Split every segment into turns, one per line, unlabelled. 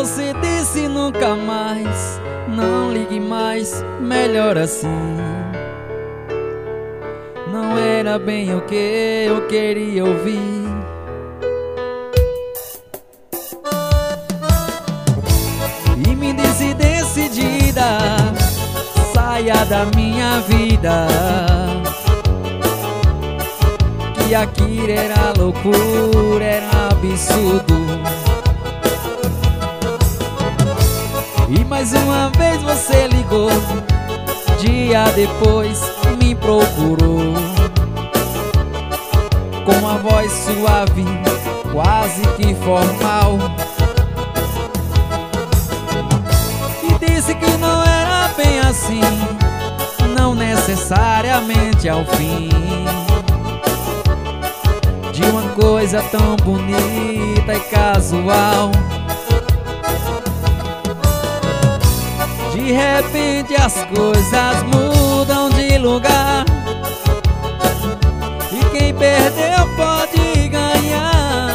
você disse nunca mais, não ligue mais, melhor assim. Não era bem o que eu queria ouvir. E me disse decidida, saia da minha vida, que aquilo era loucura, era absurdo. E mais uma vez você ligou, dia depois me procurou, com a voz suave, quase que formal, e disse que não era bem assim, não necessariamente ao fim de uma coisa tão bonita e casual. De repente as coisas mudam de lugar, e quem perdeu pode ganhar.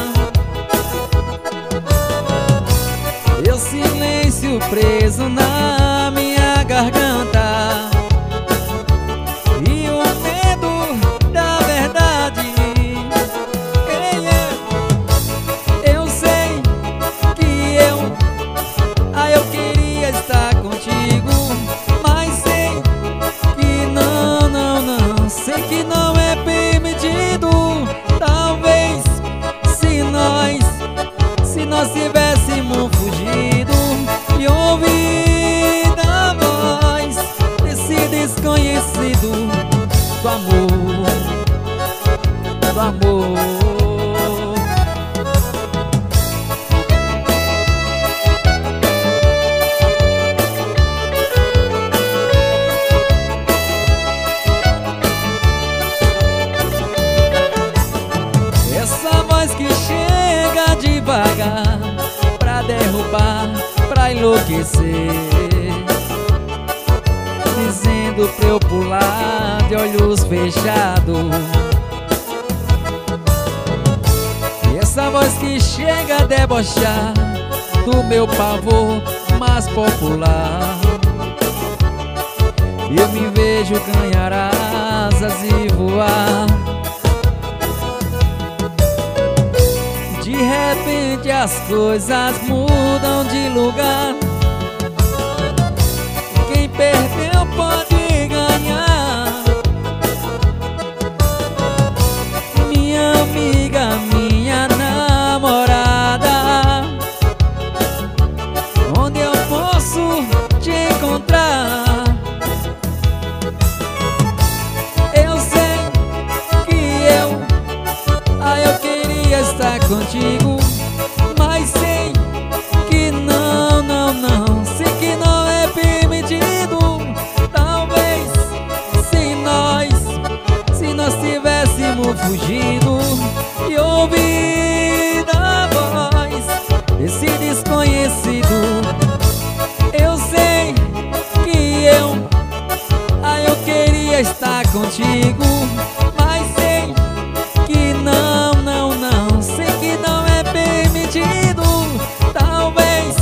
E o silêncio preso na minha garganta, e o medo da verdade. Eu sei que eu queria estar contigo, mas sei que não, sei que não é permitido. Talvez se nós tivéssemos fugido e ouvido a voz desse desconhecido, do amor, do amor. Que chega devagar pra derrubar, pra enlouquecer, dizendo pra eu pular de olhos fechados. E essa voz que chega a debochar do meu pavor mais popular, eu me vejo ganhar asas e voar. De repente as coisas mudam de lugar, quem perdeu pode ganhar. Minha amiga, minha namorada, onde eu posso te encontrar? Eu sei que eu queria estar contigo, mas sei que não, sei que não é permitido. Talvez se nós tivéssemos fugido e ouvido a voz desse desconhecido. Eu sei que eu queria estar contigo, mas sei que não, sei que não é permitido. Talvez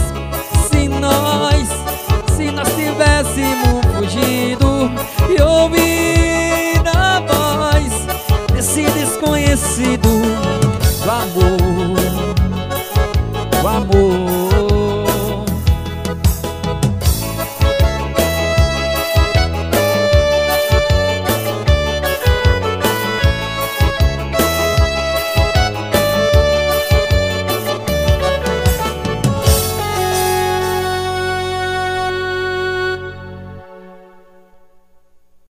se nós tivéssemos fugido e ouvido a voz desse desconhecido, do amor.